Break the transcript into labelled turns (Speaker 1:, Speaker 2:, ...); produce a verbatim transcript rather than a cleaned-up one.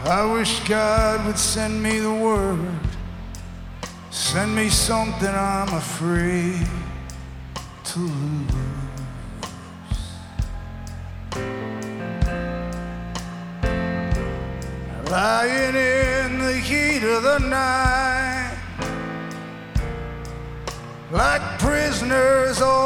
Speaker 1: I wish God would send me the word, send me something I'm afraid to lose. Lying in the heat of the night, like prisoners all